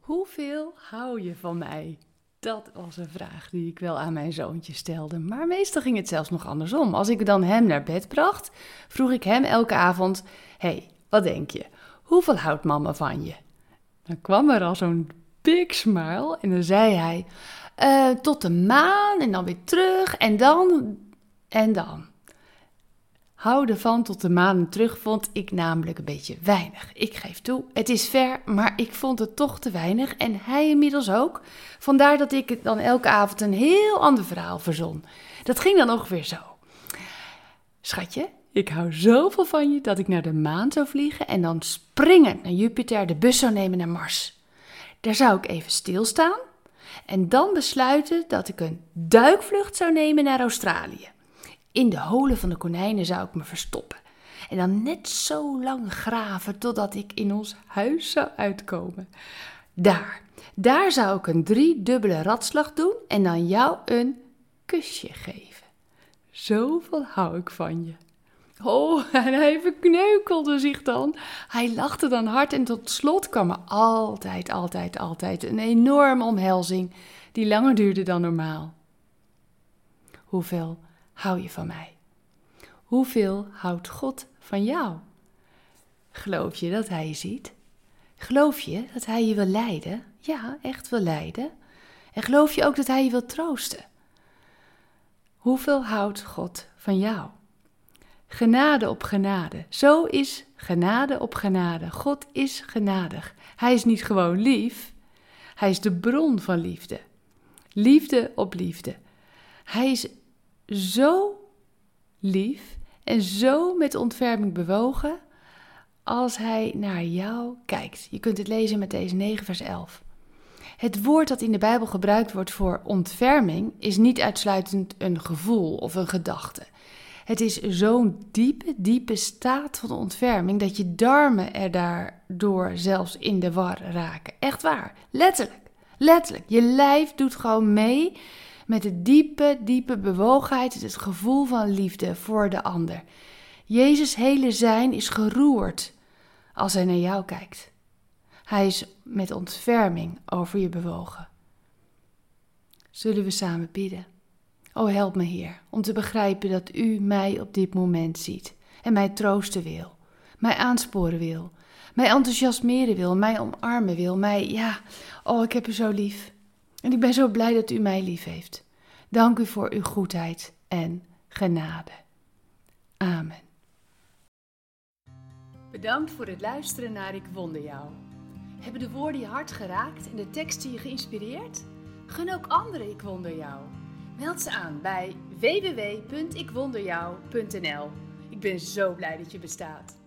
Hoeveel hou je van mij? Dat was een vraag die ik wel aan mijn zoontje stelde. Maar meestal ging het zelfs nog andersom. Als ik dan hem naar bed bracht, vroeg ik hem elke avond: hey, wat denk je? Hoeveel houdt mama van je? Dan kwam er al zo'n big smile en dan zei hij: tot de maan en dan weer terug en dan. Houden van tot de maan en terug vond ik namelijk een beetje weinig. Ik geef toe, het is ver, maar ik vond het toch te weinig en hij inmiddels ook. Vandaar dat ik dan elke avond een heel ander verhaal verzon. Dat ging dan ongeveer zo. Schatje, ik hou zoveel van je dat ik naar de maan zou vliegen en dan springen naar Jupiter, de bus zou nemen naar Mars. Daar zou ik even stilstaan en dan besluiten dat ik een duikvlucht zou nemen naar Australië. In de holen van de konijnen zou ik me verstoppen. En dan net zo lang graven totdat ik in ons huis zou uitkomen. Daar zou ik een 3-dubbele ratslag doen en dan jou een kusje geven. Zoveel hou ik van je. Oh, en hij verkneukelde zich dan. Hij lachte dan hard en tot slot kwam er altijd een enorme omhelzing die langer duurde dan normaal. Hoeveel hou je van mij? Hoeveel houdt God van jou? Geloof je dat hij je ziet? Geloof je dat hij je wil leiden? Ja, echt wil leiden. En geloof je ook dat hij je wil troosten? Hoeveel houdt God van jou? Genade op genade. Zo is genade op genade. God is genadig. Hij is niet gewoon lief. Hij is de bron van liefde. Liefde op liefde. Hij is zo lief en zo met ontferming bewogen als hij naar jou kijkt. Je kunt het lezen in Mattheüs 9 vers 11. Het woord dat in de Bijbel gebruikt wordt voor ontferming is niet uitsluitend een gevoel of een gedachte. Het is zo'n diepe staat van ontferming dat je darmen er daardoor zelfs in de war raken. Echt waar, letterlijk. Je lijf doet gewoon mee met de diepe bewogenheid, het gevoel van liefde voor de ander. Jezus' hele zijn is geroerd als hij naar jou kijkt. Hij is met ontferming over je bewogen. Zullen we samen bidden? O, help me, Heer, om te begrijpen dat U mij op dit moment ziet en mij troosten wil, mij aansporen wil, mij enthousiasmeren wil, mij omarmen wil, ik heb U zo lief. En ik ben zo blij dat U mij lief heeft. Dank U voor Uw goedheid en genade. Amen. Bedankt voor het luisteren naar Ik Wonder Jou. Hebben de woorden je hart geraakt en de teksten je geïnspireerd? Gun ook anderen Ik Wonder Jou. Meld ze aan bij www.ikwonderjou.nl. Ik ben zo blij dat je bestaat.